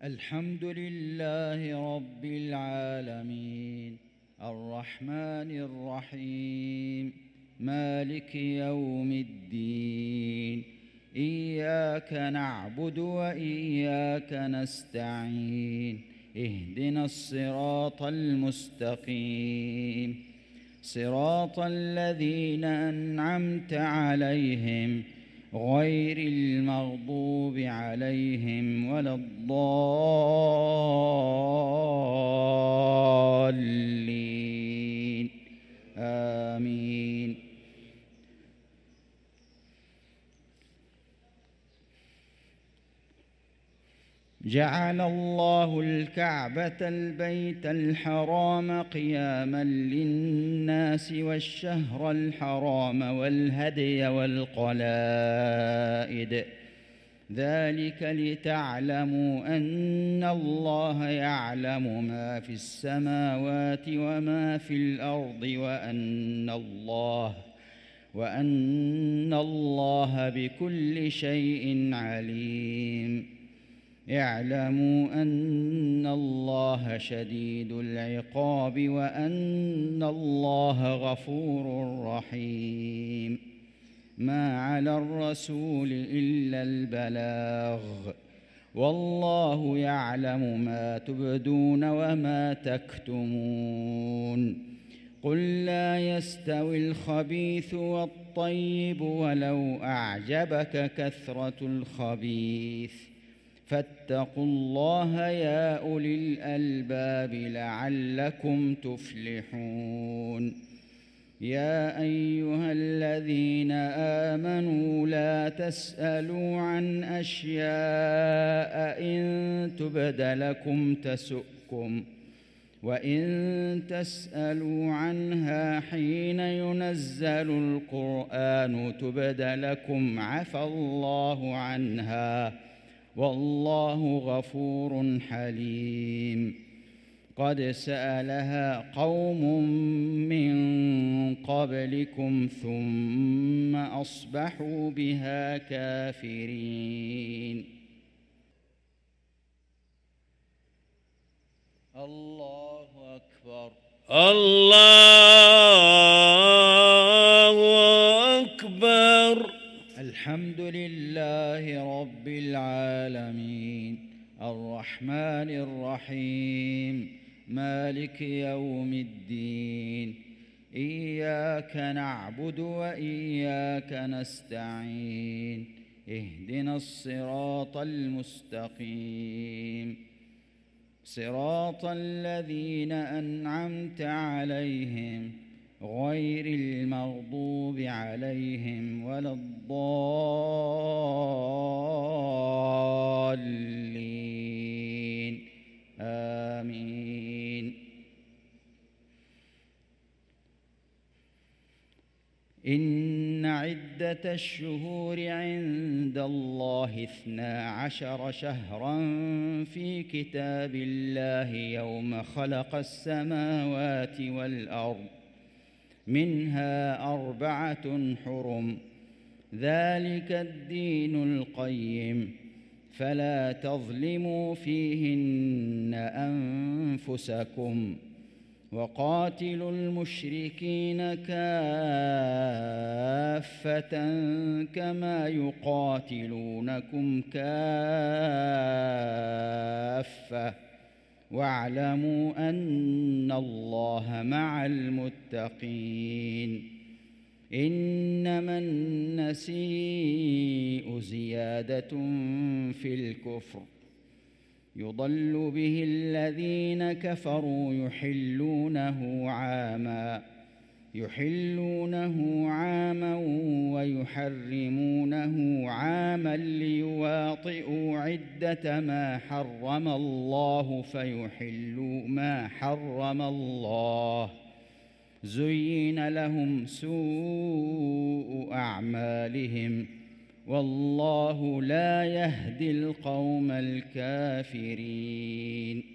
الحمد لله رب العالمين الرحمن الرحيم مالك يوم الدين إياك نعبد وإياك نستعين اهدنا الصراط المستقيم صراط الذين أنعمت عليهم غير المغضوب عليهم ولا الضالين آمين. جعل الله الكعبة البيت الحرام قياما للناس والشهر الحرام والهدي والقلائد ذلك لتعلموا أن الله يعلم ما في السماوات وما في الأرض وأن الله بكل شيء عليم. اعلموا أن الله شديد العقاب وأن الله غفور رحيم. ما على الرسول إلا البلاغ والله يعلم ما تبدون وما تكتمون. قل لا يستوي الخبيث والطيب ولو أعجبك كثرة الخبيث فاتقوا الله يا أولي الألباب لعلكم تفلحون. يا أيها الذين آمنوا لا تسألوا عن أشياء إن تبد لكم تسؤكم وإن تسألوا عنها حين ينزل القرآن تبد لكم عفى الله عنها والله غفور حليم. قد سألها قوم من قبلكم ثم أصبحوا بها كافرين. الله أكبر. الله أكبر. الحمد لله رب العالمين الرحمن الرحيم مالك يوم الدين إياك نعبد وإياك نستعين اهدنا الصراط المستقيم صراط الذين أنعمت عليهم غير المغضوب عليهم ولا الضالين آمين. إن عدة الشهور عند الله 12 شهرا في كتاب الله يوم خلق السماوات والأرض منها 4 حرم ذلك الدين القيم فلا تظلموا فيهن أنفسكم وقاتلوا المشركين كافة كما يقاتلونكم كافة واعلموا أن الله مع المتقين. إنما النسيء زيادة في الكفر يضل به الذين كفروا يحلونه عاما ويحرمونه عاما ليواطئوا عدة ما حرم الله فيحلوا ما حرم الله زين لهم سوء أعمالهم والله لا يهدي القوم الكافرين.